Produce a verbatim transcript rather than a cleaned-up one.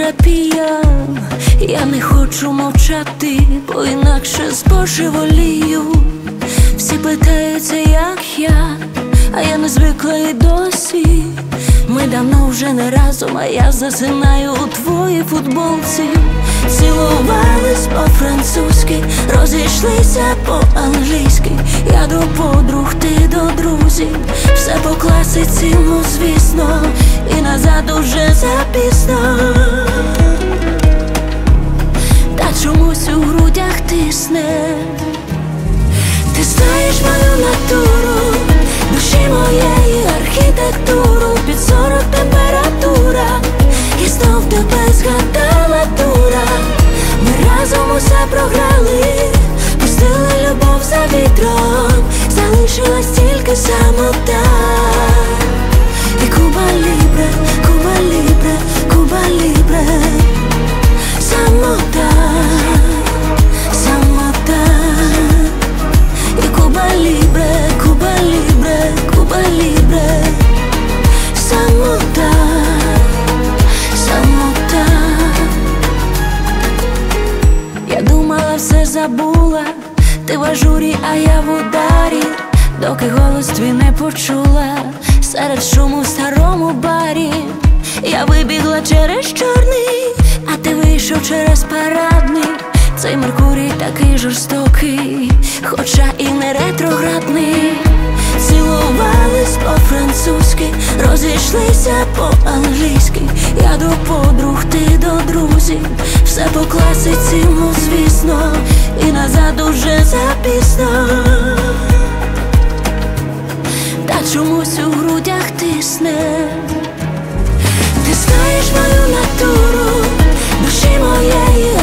терапія. Я не хочу мовчати, бо інакше збожеволію. Всі питаються, як я, а я не звикла і досі. Ми давно вже не разом, а я засинаю у твоїй футболці. Цілувались по-французьки, розійшлися по-англійськи. Я до подруг, ти до друзів, все по класиці, ну звісно, і назад уже запізно. Та чомусь у грудях тисне. Ти знаєш мою натуру, душі моєї архітектуру. Під сорок температура, і знов тебе згадала дура. Ми разом усе програли, пустили любов за вітром, залишилась тільки самота. І Куба Лібре, Куба Лібре, Куба Лібре. Самота, самота. І Куба Лібре, Куба Лібре, Куба Лібре. Самота, самота. Я думала, все забула, ти в ажурі, а я в ударі. Доки голос твій не почула серед шуму в старому барі. Я вибігла через чорний, а ти вийшов через парадний. Цей Меркурій такий жорстокий, хоча і не ретроградний. Цілувались по-французьки, розійшлися по-англійськи. Я до подруг, ти до друзів, все по класиці, ну звісно, і назад уже запізно. Та чомусь у грудях тисне. Ти знаєш мою натуру, душі моєї